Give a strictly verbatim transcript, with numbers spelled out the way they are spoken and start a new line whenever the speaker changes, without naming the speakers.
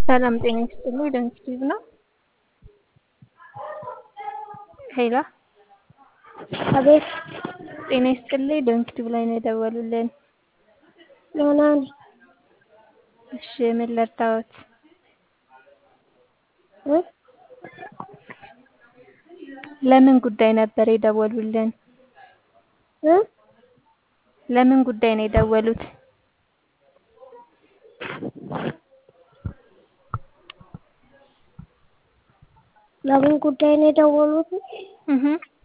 ሰላም ጤና ይስጥልኝ። ደንኪቲቭ ነው። ሄሎ
አቤት
ጤና ይስጥልኝ። ደንኪቲቭ ላይ ነው የደወሉልን።
ደህና ነኝ።
እሺ ምን ልርዳዎት?
እ
ለምን ጉዳይ ነበር የደወሉልን?
እ
ለምን ጉዳይ ነው የደወሉት?
ለምን ጉዳይ ነው የደወሉት?
እህ